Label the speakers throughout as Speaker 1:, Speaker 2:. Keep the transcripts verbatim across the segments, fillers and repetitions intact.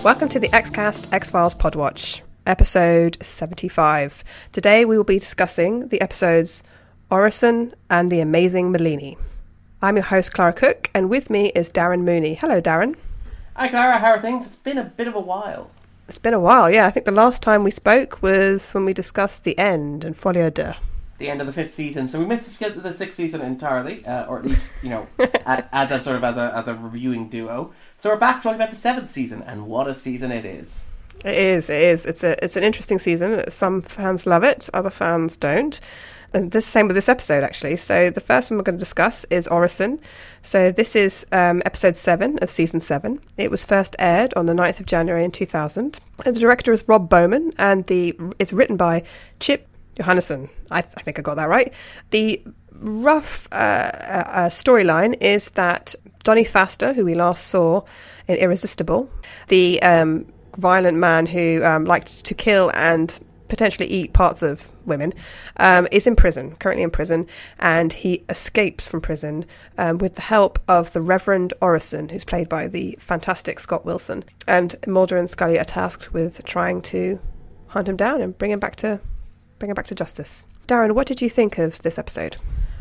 Speaker 1: Welcome to the Xcast X-Files Podwatch, episode seventy-five. Today we will be discussing the episodes Orison and the Amazing Merlini. I'm your host, Clara Cook, and with me is Darren Mooney. Hello, Darren.
Speaker 2: Hi, Clara. How are things? It's been a bit of a while.
Speaker 1: It's been a while, yeah. I think the last time we spoke was when we discussed The End and Folie à Deux.
Speaker 2: The end of the fifth season. So we missed the sixth season entirely, uh, or at least, you know, as a sort of as a as a reviewing duo. So we're back talking about the seventh season, and what a season it is.
Speaker 1: It is, it is. It's a it's an interesting season. Some fans love it, other fans don't. And the same with this episode, actually. So the first one we're going to discuss is Orison. So this is um, episode seven of season seven. It was first aired on the ninth of January in two thousand. And the director is Rob Bowman, and the it's written by Chip Johannesson. I, th- I think I got that right. The rough uh, uh, storyline is that Donnie Pfaster, who we last saw in Irresistible, the um, violent man who um, liked to kill and potentially eat parts of women, um, is in prison, currently in prison, and he escapes from prison um, with the help of the Reverend Orison, who's played by the fantastic Scott Wilson. And Mulder and Scully are tasked with trying to hunt him down and bring him back to bring him back to justice. Darren, what did you think of this episode?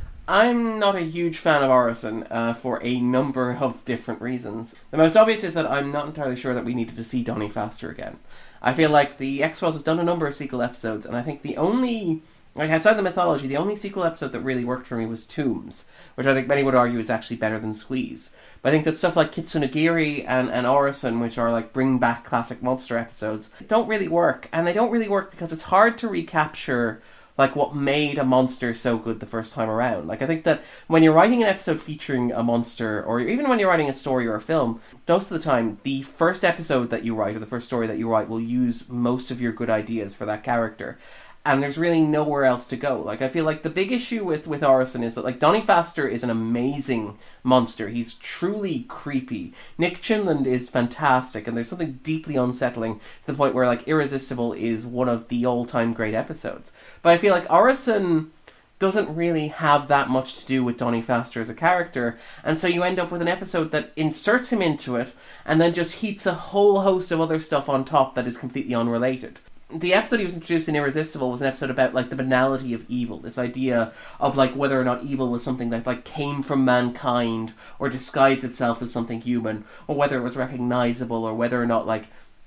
Speaker 2: I'm not a huge fan of Orison uh, for a number of different reasons. The most obvious is that I'm not entirely sure that we needed to see Donnie Pfaster again. I feel like the X-Files has done a number of sequel episodes, and I think the only, like outside the mythology, the only sequel episode that really worked for me was Tombs, which I think many would argue is actually better than Squeeze. But I think that stuff like Kitsunagiri and, and Orison, which are like bring back classic monster episodes, don't really work. And they don't really work because it's hard to recapture like what made a monster so good the first time around. Like I think that when you're writing an episode featuring a monster, or even when you're writing a story or a film, most of the time the first episode that you write or the first story that you write will use most of your good ideas for that character. And there's really nowhere else to go. Like, I feel like the big issue with, with Orison is that, like, Donnie Pfaster is an amazing monster. He's truly creepy. Nick Chinland is fantastic, and there's something deeply unsettling to the point where, like, Irresistible is one of the all-time great episodes. But I feel like Orison doesn't really have that much to do with Donnie Pfaster as a character, and so you end up with an episode that inserts him into it, and then just heaps a whole host of other stuff on top that is completely unrelated. The episode he was introduced in Irresistible was an episode about, like, the banality of evil. This idea of, like, whether or not evil was something that, like, came from mankind or disguised itself as something human, or whether it was recognizable, or whether or not, like,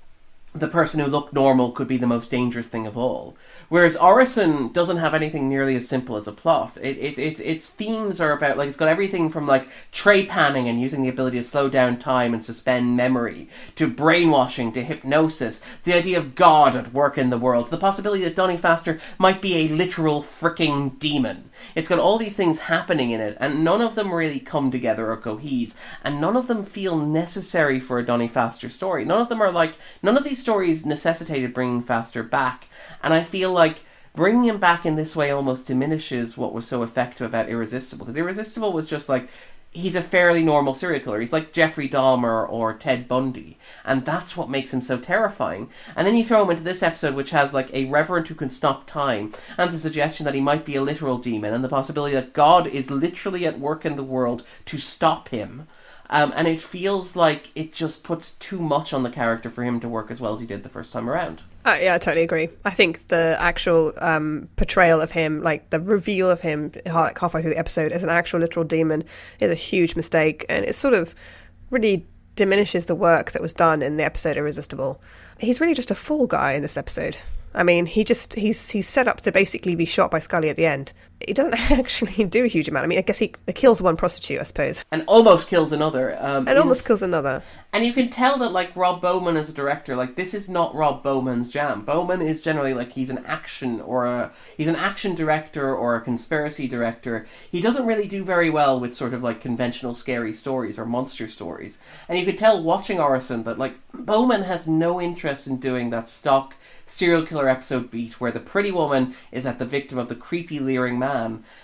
Speaker 2: the person who looked normal could be the most dangerous thing of all. Whereas Orison doesn't have anything nearly as simple as a plot. It, it, it, its themes are about, like, it's got everything from, like, tray panning and using the ability to slow down time and suspend memory, to brainwashing, to hypnosis, the idea of God at work in the world, the possibility that Donnie Pfaster might be a literal fricking demon. It's got all these things happening in it, and none of them really come together or cohese, and none of them feel necessary for a Donnie Pfaster story. None of them are like, none of these stories necessitated bringing Pfaster back, and I feel like bringing him back in this way almost diminishes what was so effective about Irresistible, because Irresistible was just like, he's a fairly normal serial killer. He's like Jeffrey Dahmer or Ted Bundy, and that's what makes him so terrifying. And then you throw him into this episode, which has like a reverend who can stop time, and the suggestion that he might be a literal demon, and the possibility that God is literally at work in the world to stop him. Um, and it feels like it just puts too much on the character for him to work as well as he did the first time around.
Speaker 1: Uh, yeah, I totally agree. I think the actual um, portrayal of him, like the reveal of him like halfway through the episode as an actual literal demon, is a huge mistake, and it sort of really diminishes the work that was done in the episode Irresistible. He's really just a fall guy in this episode. I mean, he just he's he's set up to basically be shot by Scully at the end. He doesn't actually do a huge amount. I mean, I guess he kills one prostitute, I suppose.
Speaker 2: And almost kills another. Um,
Speaker 1: and almost kills another.
Speaker 2: And you can tell that, like, Rob Bowman as a director, like, this is not Rob Bowman's jam. Bowman is generally, like, he's an action or a... He's an action director or a conspiracy director. He doesn't really do very well with sort of, like, conventional scary stories or monster stories. And you could tell watching Orison that, like, Bowman has no interest in doing that stock serial killer episode beat where the pretty woman is at the victim of the creepy leering man.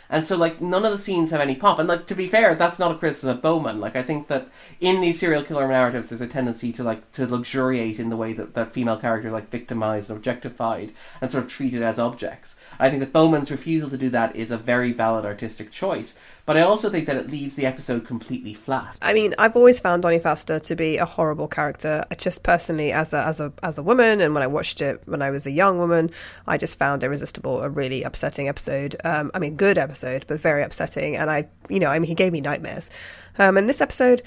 Speaker 2: And so, like, none of the scenes have any pop. And, like, to be fair, that's not a criticism of Bowman. Like, I think that in these serial killer narratives, there's a tendency to, like, to luxuriate in the way that that female character, like, victimized and objectified and sort of treated as objects. I think that Bowman's refusal to do that is a very valid artistic choice. But I also think that it leaves the episode completely flat.
Speaker 1: I mean, I've always found Donny Pfaster to be a horrible character. I just personally, as a as a as a woman, and when I watched it when I was a young woman, I just found Irresistible a really upsetting episode. Um, I mean, good episode, but very upsetting. And I, you know, I mean, he gave me nightmares. Um, and this episode,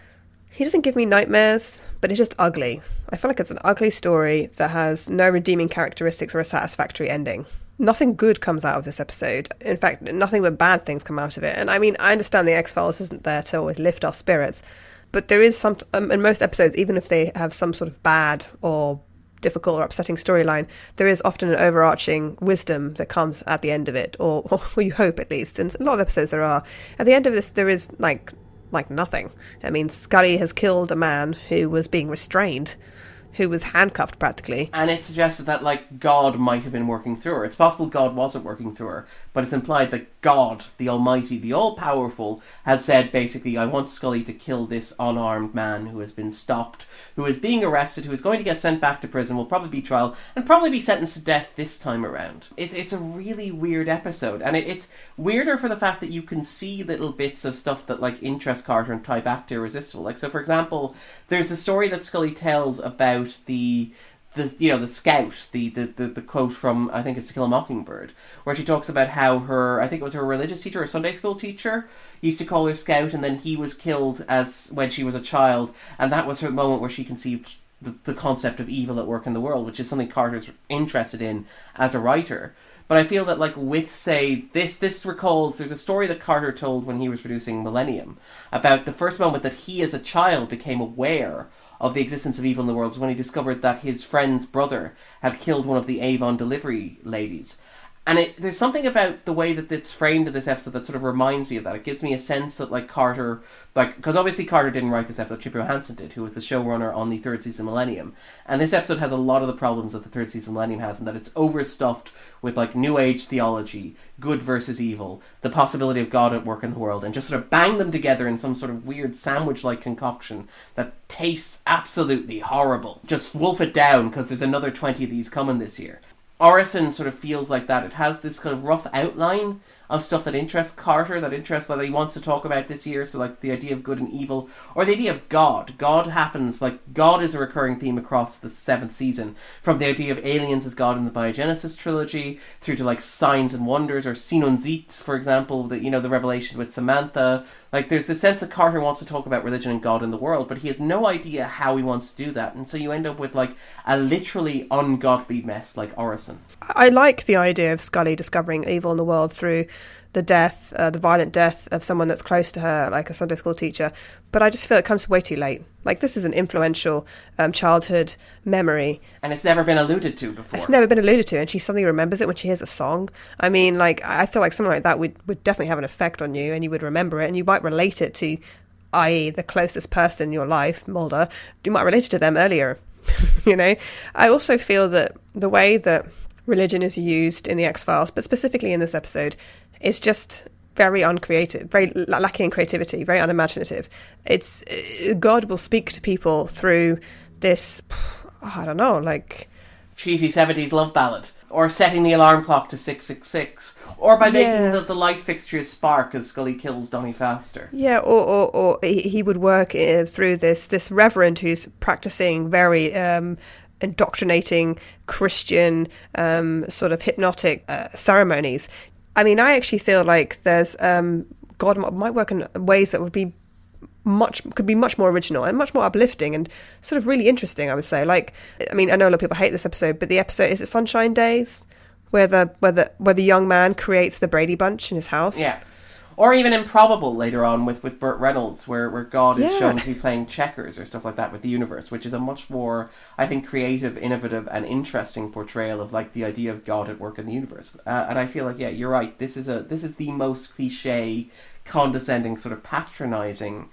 Speaker 1: he doesn't give me nightmares, but it's just ugly. I feel like it's an ugly story that has no redeeming characteristics or a satisfactory ending. Nothing good comes out of this episode. In fact, nothing but bad things come out of it. And I mean, I understand the X-Files isn't there to always lift our spirits, but there is some, um, in most episodes, even if they have some sort of bad or difficult or upsetting storyline, there is often an overarching wisdom that comes at the end of it, or, or you hope at least. And a lot of episodes there are. At the end of this, there is like like nothing. I mean, Scully has killed a man who was being restrained, who was handcuffed practically.
Speaker 2: And it suggested that, like, God might have been working through her. It's possible God wasn't working through her, but it's implied that God, the Almighty, the All-Powerful, has said, basically, I want Scully to kill this unarmed man who has been stopped, who is being arrested, who is going to get sent back to prison, will probably be trial, and probably be sentenced to death this time around. It's it's a really weird episode, and it, it's weirder for the fact that you can see little bits of stuff that, like, interest Carter and tie back to Irresistible. Like, so, for example, there's the story that Scully tells about the the you know the scout, the, the the the quote from, I think it's To Kill a Mockingbird, where she talks about how her, I think it was her religious teacher or Sunday school teacher, used to call her Scout, and then he was killed as when she was a child, and that was her moment where she conceived the, the concept of evil at work in the world, which is something Carter's interested in as a writer. But I feel that, like, with, say, this this recalls, there's a story that Carter told when he was producing Millennium about the first moment that he as a child became aware of the existence of evil in the world was when he discovered that his friend's brother had killed one of the Avon delivery ladies. And it, there's something about the way that it's framed in this episode that sort of reminds me of that. It gives me a sense that, like, Carter, like, because obviously Carter didn't write this episode, Chip Johansson did, who was the showrunner on the third season Millennium. And this episode has a lot of the problems that the third season Millennium has, in that it's overstuffed with, like, New Age theology, good versus evil, the possibility of God at work in the world, and just sort of bang them together in some sort of weird sandwich-like concoction that tastes absolutely horrible. Just wolf it down, because there's another twenty of these coming this year. Orison sort of feels like that. It has this kind of rough outline of stuff that interests Carter, that interests that he wants to talk about this year. So, like, the idea of good and evil, or the idea of God. God happens, like, God is a recurring theme across the seventh season. From the idea of aliens as God in the Biogenesis trilogy, through to, like, Signs and Wonders, or Sinonzit, for example, the, you know, the revelation with Samantha. Like, there's the sense that Carter wants to talk about religion and God in the world, but he has no idea how he wants to do that. And so you end up with, like, a literally ungodly mess like Orison.
Speaker 1: I like the idea of Scully discovering evil in the world through the death, uh, the violent death of someone that's close to her, like a Sunday school teacher. But I just feel it comes way too late. Like, this is an influential um, childhood memory.
Speaker 2: And it's never been alluded to before.
Speaker 1: It's never been alluded to, and she suddenly remembers it when she hears a song. I mean, like, I feel like something like that would, would definitely have an effect on you, and you would remember it, and you might relate it to, that is the closest person in your life, Mulder. You might relate it to them earlier, you know? I also feel that the way that religion is used in the X-Files, but specifically in this episode, is just very uncreative, very lacking in creativity, very unimaginative. It's God will speak to people through this, I don't know, like
Speaker 2: cheesy seventies love ballad, or setting the alarm clock to six six six, or by making
Speaker 1: yeah.
Speaker 2: the, the light fixtures spark as Scully kills Donny Pfaster.
Speaker 1: Yeah, or or, or he would work uh, through this this reverend who's practicing very um, indoctrinating Christian um, sort of hypnotic uh, ceremonies. I mean, I actually feel like there's um, God might work in ways that would be much could be much more original and much more uplifting and sort of really interesting, I would say. Like, I mean, I know a lot of people hate this episode, but the episode, is it Sunshine Days, where the where the where the young man creates the Brady Bunch in his house?
Speaker 2: Yeah. Or even Improbable later on with, with Burt Reynolds, where, where God is
Speaker 1: yeah.
Speaker 2: shown to be playing checkers or stuff like that with the universe, which is a much more, I think, creative, innovative, and interesting portrayal of, like, the idea of God at work in the universe. Uh, and I feel like, yeah, you're right. This is a this is the most cliche, condescending, sort of patronising,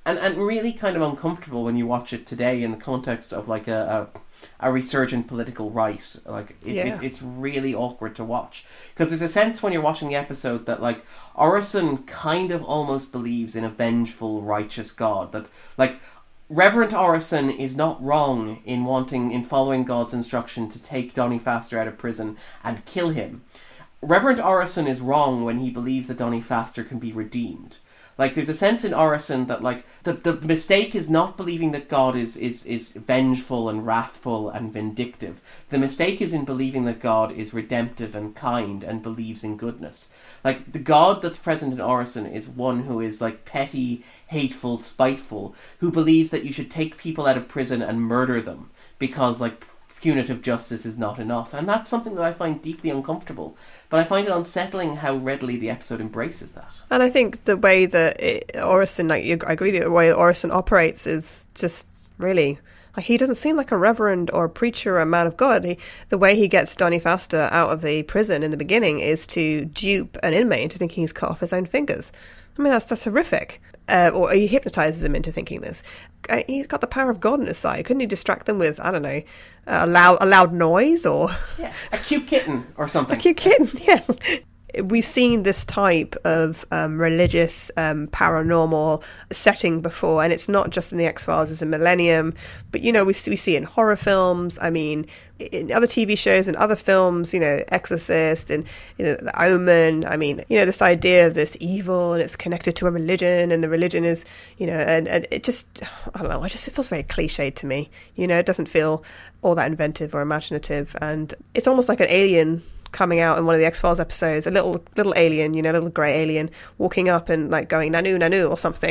Speaker 2: and and really kind of uncomfortable when you watch it today in the context of like a a, a resurgent political right. Like it,
Speaker 1: yeah.
Speaker 2: it, it's really awkward to watch, because there's a sense when you're watching the episode that like Orison kind of almost believes in a vengeful, righteous God. That like Reverend Orison is not wrong in wanting, in following God's instruction to take Donny Pfaster out of prison and kill him. Reverend Orison is wrong when he believes that Donny Pfaster can be redeemed. Like, there's a sense in Orison that, like, the, the mistake is not believing that God is, is, is vengeful and wrathful and vindictive. The mistake is in believing that God is redemptive and kind and believes in goodness. Like, the God that's present in Orison is one who is, like, petty, hateful, spiteful, who believes that you should take people out of prison and murder them because, like, punitive justice is not enough. And that's something that I find deeply uncomfortable. But I find it unsettling how readily the episode embraces that.
Speaker 1: And I think the way that it, Orison, like you, I agree with you, the way Orison operates is just really... Like, he doesn't seem like a reverend or a preacher or a man of God. He, the way he gets Donny Pfaster out of the prison in the beginning is to dupe an inmate into thinking he's cut off his own fingers. I mean, that's that's horrific. Uh, or he hypnotizes them into thinking this. Uh, he's got the power of God on his side. Couldn't he distract them with, I don't know, uh, a loud, a loud noise or...
Speaker 2: Yeah, a cute kitten or something.
Speaker 1: A cute kitten, yeah. We've seen this type of um, religious, um, paranormal setting before, and it's not just in the X-Files, it's in Millennium, but, you know, we, we see it in horror films, I mean, in other T V shows and other films, you know, Exorcist and, you know, The Omen, I mean, you know, this idea of this evil and it's connected to a religion and the religion is, you know, and, and it just, I don't know, it just it feels very cliched to me, you know, it doesn't feel all that inventive or imaginative, and it's almost like an alien coming out in one of the X-Files episodes, a little little alien, you know, a little grey alien walking up and like going nanu nanu or something,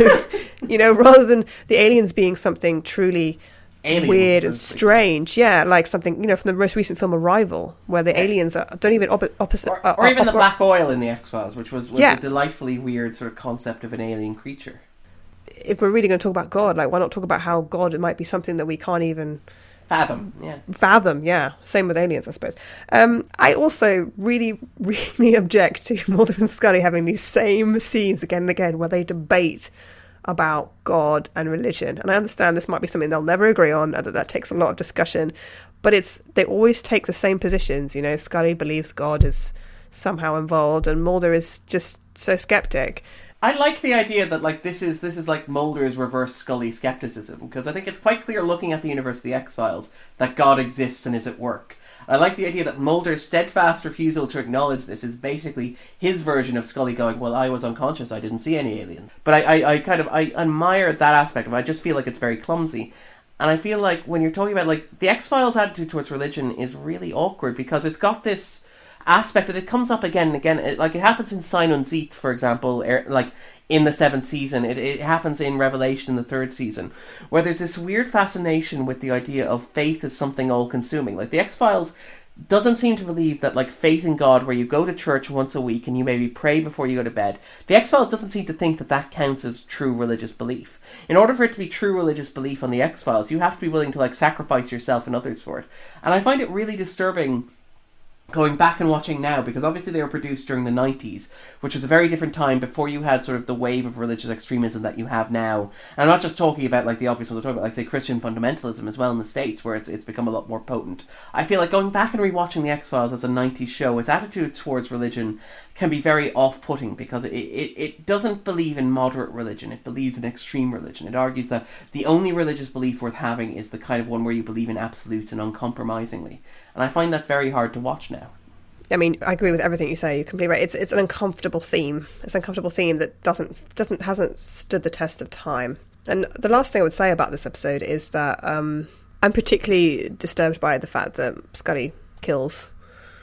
Speaker 1: you know, rather than the aliens being something truly aliens, weird and strange, yeah, like something, you know, from the most recent film Arrival, where the yeah. aliens are, don't even op- opposite,
Speaker 2: or, or uh, even op- the black oil in the X-Files, which was, was
Speaker 1: yeah.
Speaker 2: a delightfully weird sort of concept of an alien creature.
Speaker 1: If we're really going to talk about God, like, why not talk about how God might be something that we can't even
Speaker 2: Fathom, yeah.
Speaker 1: Fathom, yeah. Same with aliens, I suppose. Um, I also really, really object to Mulder and Scully having these same scenes again and again where they debate about God and religion. And I understand this might be something they'll never agree on, and that that takes a lot of discussion. But it's they always take the same positions. You know, Scully believes God is somehow involved, and Mulder is just so skeptic.
Speaker 2: I like the idea that like this is this is like Mulder's reverse Scully skepticism, because I think it's quite clear looking at the universe of the X-Files that God exists and is at work. I like the idea that Mulder's steadfast refusal to acknowledge this is basically his version of Scully going, well, I was unconscious, I didn't see any aliens. But I, I, I kind of I admire that aspect of it. I just feel like it's very clumsy. And I feel like when you're talking about like the X-Files attitude towards religion is really awkward, because it's got this aspect that it comes up again and again. It, like it happens in Sein und Sicht, for example, er, like in the seventh season. It, it happens in Revelation in the third season, where there's this weird fascination with the idea of faith as something all-consuming. Like the X-Files doesn't seem to believe that like faith in God, where you go to church once a week and you maybe pray before you go to bed, the X-Files doesn't seem to think that that counts as true religious belief. In order for it to be true religious belief on the X-Files, you have to be willing to like sacrifice yourself and others for it. And I find it really disturbing going back and watching now, because obviously they were produced during the nineties, which was a very different time before you had sort of the wave of religious extremism that you have now. And I'm not just talking about like the obvious ones, I'm talking about like say Christian fundamentalism as well in the States, where it's it's become a lot more potent. I feel like going back and rewatching the X-Files as a nineties show, its attitude towards religion can be very off-putting, because it, it, it doesn't believe in moderate religion, it believes in extreme religion. It argues that the only religious belief worth having is the kind of one where you believe in absolutes and uncompromisingly. And I find that very hard to watch now.
Speaker 1: I mean, I agree with everything you say. You're completely right. It's it's an uncomfortable theme. It's an uncomfortable theme that doesn't doesn't hasn't stood the test of time. And the last thing I would say about this episode is that um, I'm particularly disturbed by the fact that Scully kills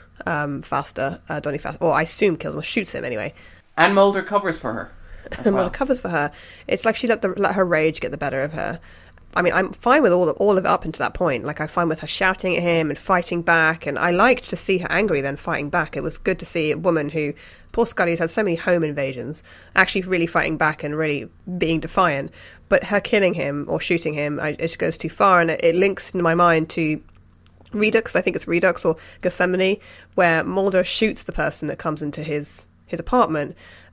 Speaker 1: um, Pfaster, uh, Donny Pfaster, or I assume kills him, or shoots him anyway.
Speaker 2: And Mulder covers for her.
Speaker 1: And well. Mulder covers for her. It's like she let the let her rage get the better of her. I mean, I'm fine with all of, all of it up until that point. Like, I'm fine with her shouting at him and fighting back. And I liked to see her angry then fighting back. It was good to see a woman who, poor Scully, has had so many home invasions, actually really fighting back and really being defiant. But her killing him or shooting him, I, it just goes too far. And it, it links in my mind to Redux, I think it's Redux or Gethsemane, where Mulder shoots the person that comes into his, his apartment.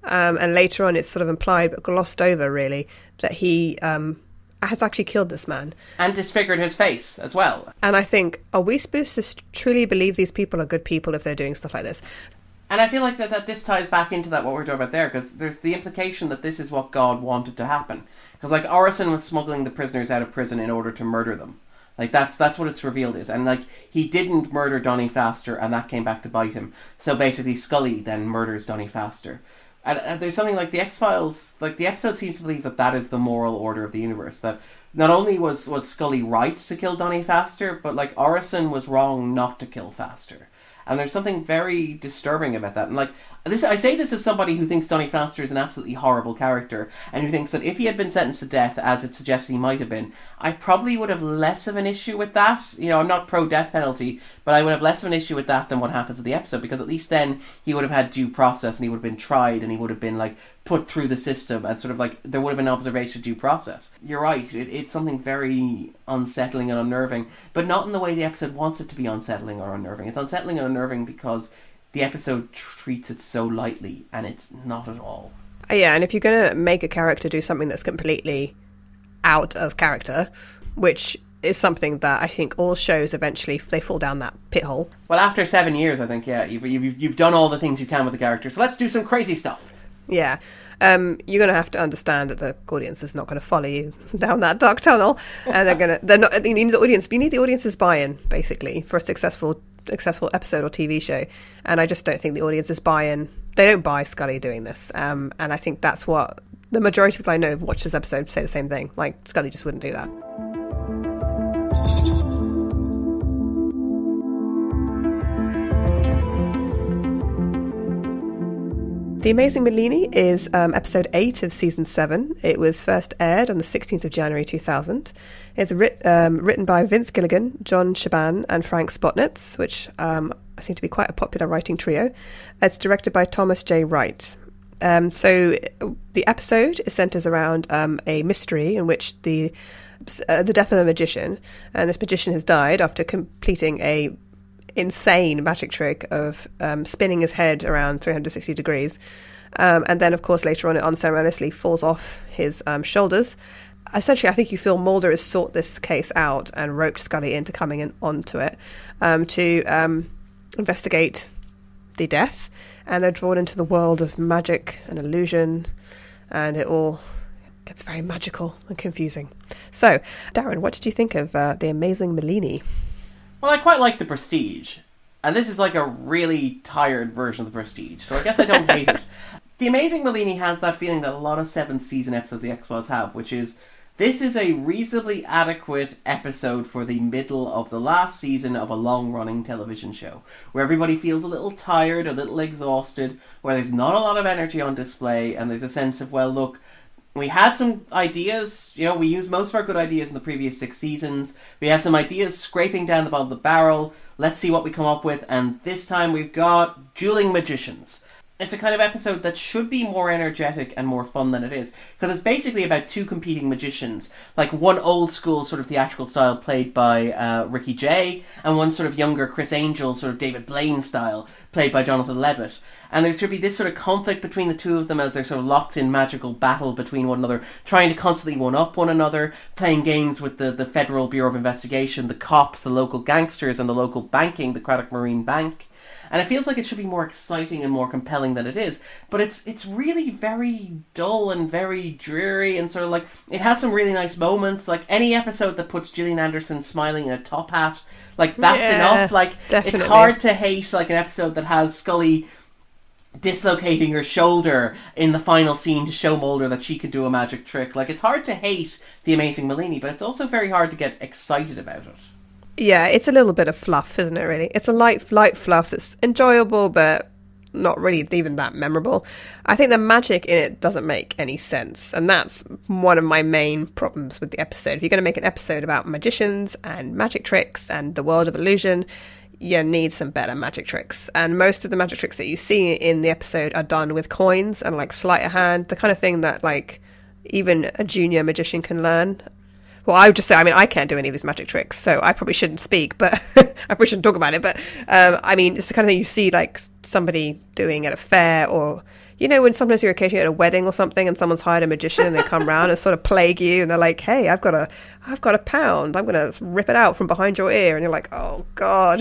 Speaker 1: Um, and later on, it's sort of implied but glossed over, really, that he um, has actually killed this man.
Speaker 2: And disfigured his face as well.
Speaker 1: And I think, are we supposed to truly believe these people are good people if they're doing stuff like this?
Speaker 2: And I feel like that, that this ties back into that, what we're talking about there, because there's the implication that this is what God wanted to happen. Because, like, Orison was smuggling the prisoners out of prison in order to murder them. Like, that's that's what it's revealed is. And, like, he didn't murder Donny Faster, and that came back to bite him. So, basically, Scully then murders Donny Faster. And, and there's something like the X-Files, like, the episode seems to believe that that is the moral order of the universe. That not only was, was Scully right to kill Donny Faster, but, like, Orison was wrong not to kill Faster. And there's something very disturbing about that. And, like, this, I say this as somebody who thinks Donny Faster is an absolutely horrible character, and who thinks that if he had been sentenced to death, as it suggests he might have been, I probably would have less of an issue with that. You know, I'm not pro-death penalty, but I would have less of an issue with that than what happens in the episode, because at least then he would have had due process, and he would have been tried, and he would have been, like, put through the system, and sort of, like, there would have been observation due process. You're right, it, it's something very unsettling and unnerving, but not in the way the episode wants it to be unsettling or unnerving. It's unsettling and unnerving because the episode treats it so lightly, and it's not at all.
Speaker 1: Yeah, and if you're going to make a character do something that's completely out of character, which is something that I think all shows eventually, they fall down that pit hole.
Speaker 2: Well, after seven years, I think, yeah, you've, you've, you've done all the things you can with the character, so let's do some crazy stuff.
Speaker 1: Yeah, um, you're going to have to understand that the audience is not going to follow you down that dark tunnel, and they're going to, they're not, you need the audience, you need the audience's buy-in, basically, for a successful successful episode or T V show, and I just don't think the audience's buy-in, they don't buy Scully doing this, um, and I think that's what the majority of people I know who've watched this episode say the same thing, like, Scully just wouldn't do that. The Amazing Bellini is um, episode eight of season seven. It was first aired on the sixteenth of January two thousand. It's writ- um, written by Vince Gilligan, John Shaban, and Frank Spotnitz, which um, seem to be quite a popular writing trio. It's directed by Thomas J. Wright. Um, so the episode centres around um, a mystery in which the uh, the death of a magician, and this magician has died after completing a insane magic trick of um, spinning his head around three hundred sixty degrees, um, and then of course later on it unceremoniously falls off his um, shoulders. Essentially, I think you feel Mulder has sought this case out and roped Scully into coming in onto it um, to um, investigate the death, and they're drawn into the world of magic and illusion, and it all gets very magical and confusing. So, Darren, what did you think of uh, The Amazing Bellini?
Speaker 2: Well, I quite like The Prestige, and this is like a really tired version of The Prestige, so I guess I don't hate it. The Amazing Bellini has that feeling that a lot of seventh season episodes of The X-Files have, which is, this is a reasonably adequate episode for the middle of the last season of a long-running television show, where everybody feels a little tired, a little exhausted, where there's not a lot of energy on display, and there's a sense of, well, look, we had some ideas, you know, we used most of our good ideas in the previous six seasons. We have some ideas scraping down the bottom of the barrel. Let's see what we come up with. And this time we've got dueling magicians. It's a kind of episode that should be more energetic and more fun than it is. Because it's basically about two competing magicians. Like one old school sort of theatrical style played by uh, Ricky Jay, and one sort of younger Chris Angel, sort of David Blaine style, played by Jonathan Levitt. And there's going to be this sort of conflict between the two of them as they're sort of locked in magical battle between one another, trying to constantly one-up one another, playing games with the, the Federal Bureau of Investigation, the cops, the local gangsters, and the local banking, the Craddock Marine Bank. And it feels like it should be more exciting and more compelling than it is. But it's it's really very dull and very dreary, and sort of like, it has some really nice moments. Like any episode that puts Gillian Anderson smiling in a top hat, like that's
Speaker 1: yeah,
Speaker 2: enough. Like
Speaker 1: definitely.
Speaker 2: It's hard to hate like an episode that has Scully dislocating her shoulder in the final scene to show Mulder that she could do a magic trick. Like, it's hard to hate The Amazing Bellini, but it's also very hard to get excited about it.
Speaker 1: Yeah, it's a little bit of fluff, isn't it, really? It's a light, light fluff that's enjoyable, but not really even that memorable. I think the magic in it doesn't make any sense, and that's one of my main problems with the episode. If you're going to make an episode about magicians and magic tricks and the world of illusion, you need some better magic tricks. And most of the magic tricks that you see in the episode are done with coins and like sleight of hand, the kind of thing that like even a junior magician can learn. Well, I would just say, I mean, I can't do any of these magic tricks, so I probably shouldn't speak, but I probably shouldn't talk about it. But um, I mean, it's the kind of thing you see like somebody doing at a fair, or you know, when sometimes you're occasionally at a wedding or something and someone's hired a magician and they come round and sort of plague you and they're like, hey, I've got a, I've got a pound. I'm going to rip it out from behind your ear. And you're like, oh, God.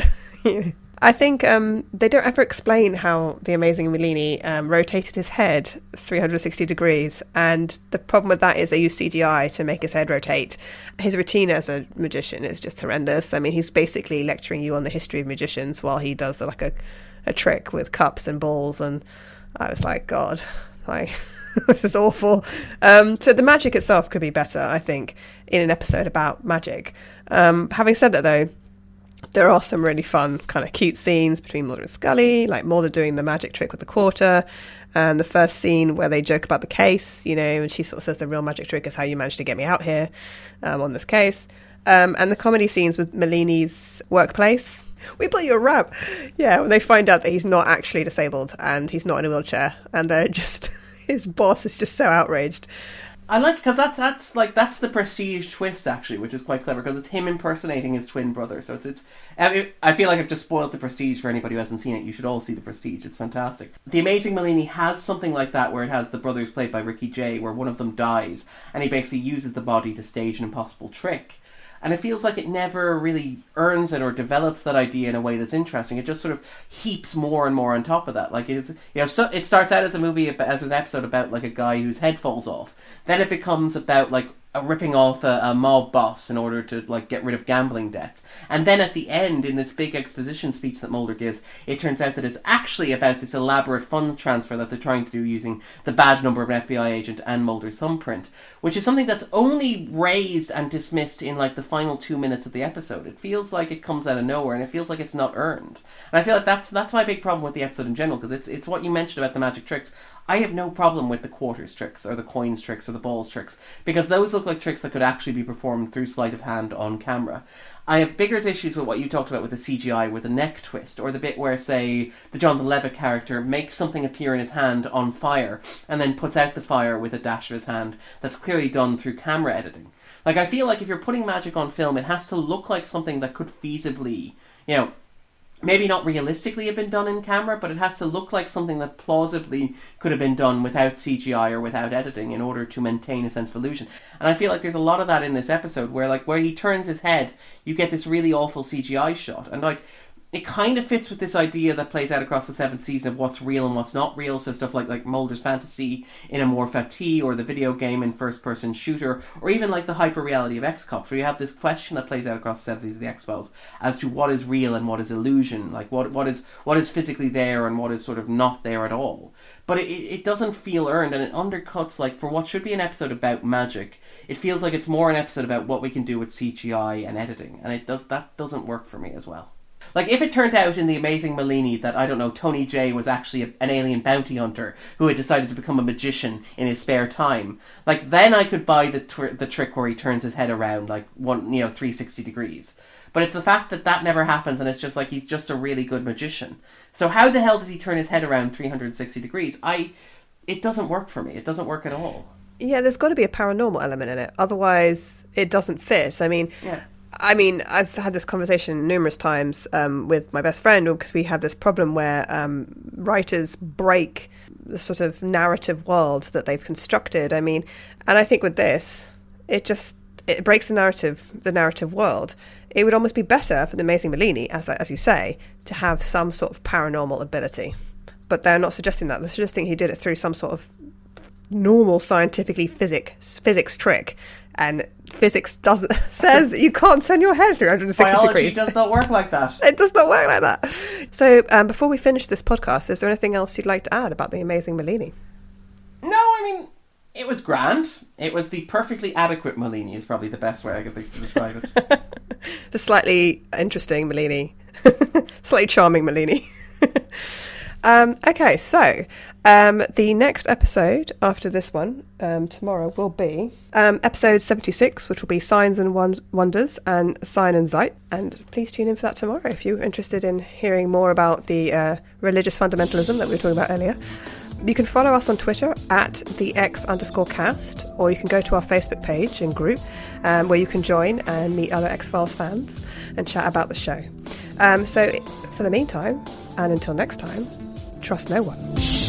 Speaker 1: I think um, they don't ever explain how the amazing Merlini um, rotated his head three hundred sixty degrees. And the problem with that is they use C G I to make his head rotate. His routine as a magician is just horrendous. I mean, he's basically lecturing you on the history of magicians while he does like a, a trick with cups and balls. And I was like, God, like, this is awful. Um, so the magic itself could be better, I think, in an episode about magic. Um, having said that, though, there are some really fun, kind of cute scenes between Mulder and Scully, like Mulder doing the magic trick with the quarter, and the first scene where they joke about the case, you know, and she sort of says the real magic trick is how you managed to get me out here um, on this case. Um, and the comedy scenes with Merlini's workplace. We play you a rap. Yeah, when they find out that he's not actually disabled and he's not in a wheelchair, and they're just, his boss is just so outraged.
Speaker 2: I like, because that's that's like that's the Prestige twist actually, which is quite clever because it's him impersonating his twin brother. So it's it's. I, mean, I feel like I've just spoiled the Prestige for anybody who hasn't seen it. You should all see the Prestige; it's fantastic. The Amazing Merlini has something like that where it has the brothers played by Ricky Jay, where one of them dies and he basically uses the body to stage an impossible trick. And it feels like it never really earns it or develops that idea in a way that's interesting. It just sort of heaps more and more on top of that. Like it is, you know, so it starts out as a movie, as an episode about like a guy whose head falls off. Then it becomes about like a ripping off a, a mob boss in order to like get rid of gambling debts. And then at the end, in this big exposition speech that Mulder gives, it turns out that it's actually about this elaborate funds transfer that they're trying to do using the badge number of an F B I agent and Mulder's thumbprint, which is something that's only raised and dismissed in like the final two minutes of the episode. It feels like it comes out of nowhere, and it feels like it's not earned. And I feel like that's that's my big problem with the episode in general, because it's it's what you mentioned about the magic tricks. I have no problem with the quarters tricks, or the coins tricks, or the balls tricks, because those look like tricks that could actually be performed through sleight of hand on camera. I have bigger issues with what you talked about with the C G I, with the neck twist, or the bit where, say, the Jonathan Levitt character makes something appear in his hand on fire, and then puts out the fire with a dash of his hand. That's clearly done through camera editing. Like, I feel like if you're putting magic on film, it has to look like something that could feasibly, you know, maybe not realistically have been done in camera, but it has to look like something that plausibly could have been done without C G I or without editing in order to maintain a sense of illusion. And I feel like there's a lot of that in this episode where, like, where he turns his head, you get this really awful C G I shot. And, like, it kind of fits with this idea that plays out across the seventh season of what's real and what's not real. So stuff like, like Mulder's fantasy in Amor Fati, or the video game in first-person shooter, or even like the hyper-reality of X-Cops, where you have this question that plays out across the seventh season of the X-Files as to what is real and what is illusion, like what what is what is physically there and what is sort of not there at all. But it, it doesn't feel earned, and it undercuts, like, for what should be an episode about magic, it feels like it's more an episode about what we can do with C G I and editing, and it does that doesn't work for me as well. Like, if it turned out in The Amazing Merlini that, I don't know, Tony Jay was actually a, an alien bounty hunter who had decided to become a magician in his spare time, like, then I could buy the tw- the trick where he turns his head around, like, one, you know, three hundred sixty degrees. But it's the fact that that never happens, and it's just like he's just a really good magician. So how the hell does he turn his head around three hundred sixty degrees? I... It doesn't work for me. It doesn't work at all.
Speaker 1: Yeah, there's got to be a paranormal element in it. Otherwise, it doesn't fit. I mean...
Speaker 2: Yeah.
Speaker 1: I mean, I've had this conversation numerous times um, with my best friend, because we have this problem where um, writers break the sort of narrative world that they've constructed. I mean, and I think with this, it just it breaks the narrative, the narrative world. It would almost be better for The Amazing Merlini, as as you say, to have some sort of paranormal ability. But they're not suggesting that. They're suggesting he did it through some sort of normal, scientifically physics physics trick. And physics doesn't says that you can't turn your head three hundred sixty
Speaker 2: Biology
Speaker 1: degrees.
Speaker 2: Biology does not work like that.
Speaker 1: It does not work like that. So um, before we finish this podcast, is there anything else you'd like to add about The Amazing Merlini?
Speaker 2: No, I mean, it was grand. It was the perfectly adequate Merlini is probably the best way I could think to describe it.
Speaker 1: The slightly interesting Merlini. Slightly charming Merlini. Um, okay, so um, the next episode after this one, um, tomorrow, will be um, episode seventy-six, which will be Signs and Won- Wonders and Sign and Zeit. And please tune in for that tomorrow if you're interested in hearing more about the uh, religious fundamentalism that we were talking about earlier. You can follow us on Twitter at the X underscore cast, or you can go to our Facebook page and group um, where you can join and meet other X-Files fans and chat about the show. Um, so for the meantime, and until next time, trust no one.